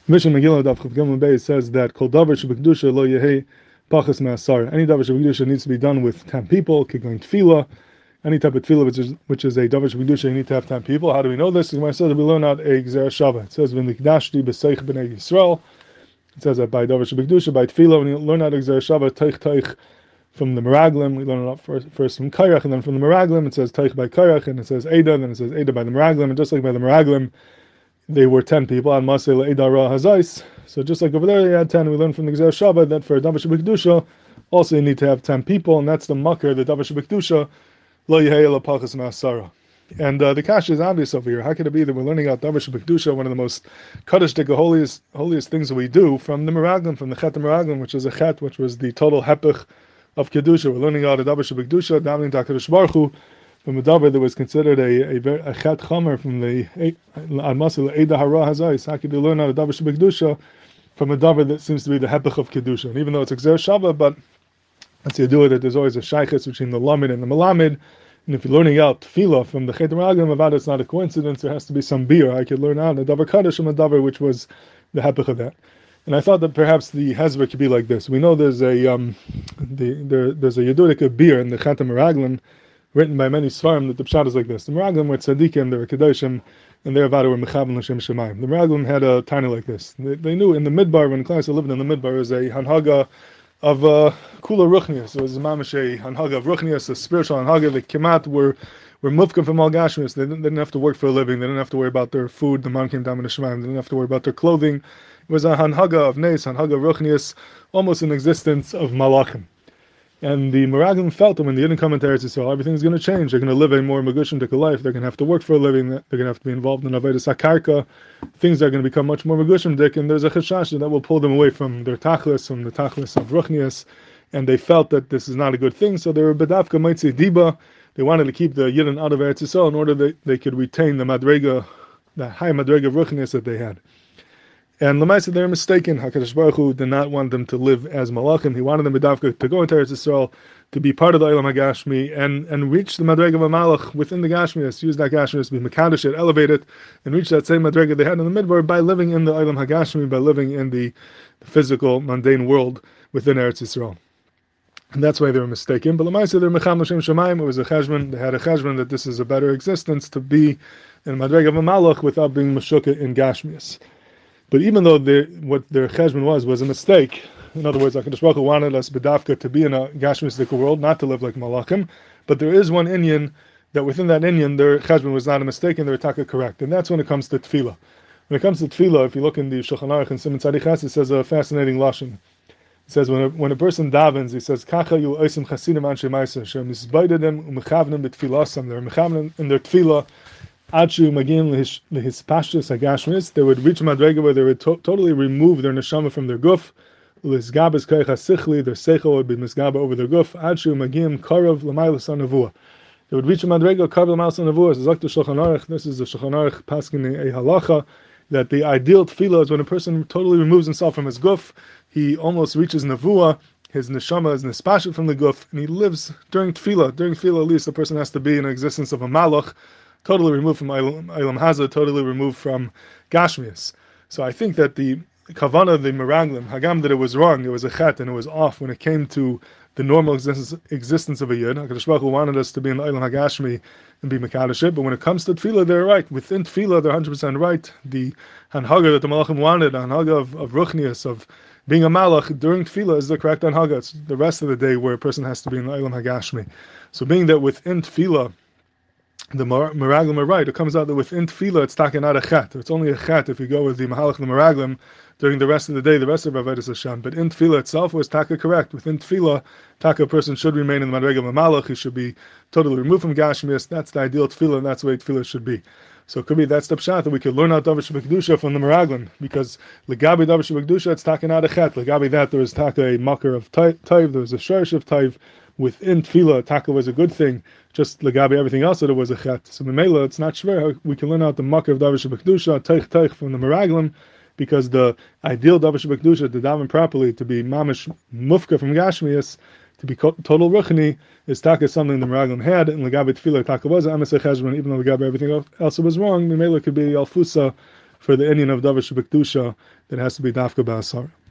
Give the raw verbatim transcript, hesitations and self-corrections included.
Mishnah Megillah Daf Chav Gimel Beis says that Kol Davar Shebekdusha Lo Yehei Pachas Me'asar. Any Davar Shebekdusha needs to be done with ten people. Kigling Tefillah. Any type of tefillah which is which is a Davar Shebekdusha, you need to have ten people. How do we know this? Because when I said that we learn out a Gzera Shava. It says V'nikdashti B'seich B'nei Yisrael. It says that by Davar Shebekdusha, by tefillah, when you learn out a Gzera Shava, Teich Teich from the Meraglim. We learn it out first, first from Kairach, and then from the Meraglim it says Teich by Kairach, and it says Eda, then it says Eda by the Meraglim, and just like by the Meraglim, they were ten people, and Masei Le'eda Ra Hazais. So just like over there, they had ten. We learned from the Gzera Shava that for Davar Shebekdusha, also you need to have ten people, and that's the Makar, the Davar Shebekdusha, Lo Yehei Ela Pachas Me'asara. And uh, the kasha is obvious over here. How could it be that we're learning out Davar Shebekdusha, one of the most kaddish, the holiest, holiest things that we do, from the Meraglim, from the Chet Meraglim, which is a Chet, which was the total hepech of Kedusha. We're learning out a Davar Shebekdusha, davening to HaKadosh Baruch Hu, from a Davar that was considered a, a, a Chet Chomer from the Admasil Eida Hara Hazais. How could you learn out a Davar Shebekdusha from a Davar that seems to be the hepech of Kedusha? And even though it's a Gzera Shava, but once you do it, there's always a shaykhis between the Lamed and the Malamed. And if you're learning out tefillah from the Chet Meraglim, about it's not a coincidence. There has to be some beer. I could learn out a Davar Kaddish from a Davar which was the hepech of that. And I thought that perhaps the Hezbollah could be like this. We know there's a um, the, there, there's a Yedudik beer in the Chet Meraglim, written by many Svarim, that the pshat is like this. The Meraglim were tzaddikim, they were kedoshim, and their avada were mechavan l'shem shemayim. The Meraglim had a tiny like this. They, they knew in the Midbar, when Klal Yisrael lived in the Midbar, was a hanhaga of uh, kula ruchnias. It was mamash a hanhaga of ruchnias, a spiritual hanhaga. The kemat were were mufkim from all gashmis. They didn't, they didn't have to work for a living. They didn't have to worry about their food. The man came down in the shemaim. They didn't have to worry about their clothing. It was a hanhaga of neis, hanhaga of ruchnias, almost an existence of malachim. And the Meraglim felt that when they didn't come into Eretz Yisrael, everything's going to change. They're going to live a more Megushim life. They're going to have to work for a living. They're going to have to be involved in Avodas HaKarka. Things are going to become much more Megushim dik, and there's a chashash that will pull them away from their tachlis, from the tachlis of Ruchnias. And they felt that this is not a good thing, so they were bedavka maitzi diba. They wanted to keep the Yidden out of Eretz Yisrael in order that they could retain the madrega, the high madrega of Ruchnias that they had. And Lamaisa, they were mistaken. HaKadosh Baruch Hu did not want them to live as Malachim. He wanted them bedavka to go into Eretz Yisrael, to be part of the Eilam HaGashmi, and, and reach the Madrega of a Malach within the Gashmias, use that Gashmias to be Mekadosh it, elevate it, and reach that same Madrega they had in the Midbar by living in the Eilam HaGashmi, by living in the, the physical, mundane world within Eretz Yisrael. And that's why they were mistaken. But Lamaisa, they're Mecham L'Shem Shemaim. It was a cheshbon. They had a cheshbon that this is a better existence to be in Madrega of a Malach without being Meshukah in Gashmias. But even though what their cheshbon was was a mistake, in other words, HaKadosh Baruch Hu wanted us bedavka to be in a gashmistic world, not to live like malachim. But there is one inyan that within that inyan their cheshbon was not a mistake and their taka correct, and that's when it comes to tefillah. When it comes to tefillah, if you look in the Shulchan Aruch and Siman Tzadi Ches, it says a fascinating lashon. It says when a, when a person davens, he says kacha yu oisim chasidim anshe ma'aser shem nisbaidedim umechavnim betfilasam. They're mechavnim in their tefillah. Achu magin lehis pashtus hagashmis, they would reach a madrega where they would to- totally remove their neshama from their guf. Lisgabas koich hasichli, their seichel would be misgaba over their guf. Achu magim karav l'maylas anavua. They would reach a madrega karav l'maylas anavua. This is like the Shulchan Aruch. This is the Shulchan Aruch paskin a halacha that the ideal tefillah is when a person totally removes himself from his guf. He almost reaches navua. His neshama is nispashet from the guf, and he lives during tefillah. During tefillah, at least, a person has to be in the existence of a malach, totally removed from Eilam Hazah, totally removed from Gashmias. So I think that the Kavanah, the Meraglim, Hagam, that it was wrong, it was a chet, and it was off when it came to the normal existence, existence of a Yid. HaKadosh Baruch Hu wanted us to be in the Eilam HaGashmi and be Mekadosh it, but when it comes to Tefillah, they're right. Within Tefillah, they're one hundred percent right. The Hanhaga that the Malachim wanted, the Hanhaga of, of Ruchnias, of being a Malach, during Tefillah is the correct Hanhaga. It's the rest of the day where a person has to be in the Eilam HaGashmi. So being that within Tefillah, the Meraglim are right. It comes out that within Tefillah it's taken out a chet. It's only a chet if you go with the Mahalach the Meraglim during the rest of the day, the rest of Avodas Hashem. But in Tefillah itself was taka correct. Within Tefillah, taka person should remain in the Madrega of a Malach. He should be totally removed from Gashmias. That's the ideal Tefillah, and that's the way Tefillah should be. So it could be that's the pshat that we could learn out Davar Shebekdusha from the Meraglim, because Legabi Davar Shebekdusha it's taken out a chet. Legabi that there was taka a makar of taiv, there was a sharish of taiv. Within Tefillah, taka was a good thing. Just legabi everything else that it was a chet. So Memela, it's not shver. We can learn out the makar of Davar Shebekdusha, teich teich from the Meraglim, because the ideal Davar Shebekdusha, to daven properly, to be mamish mufka from Gashmias, to be total ruchni, is taka something the Meraglim had, and legabi Tefillah taka was a Amesech Hezron, even though legabi everything else was wrong. Memela could be alfusa for the Indian of Davar Shebekdusha that has to be Dafka Ba'asar.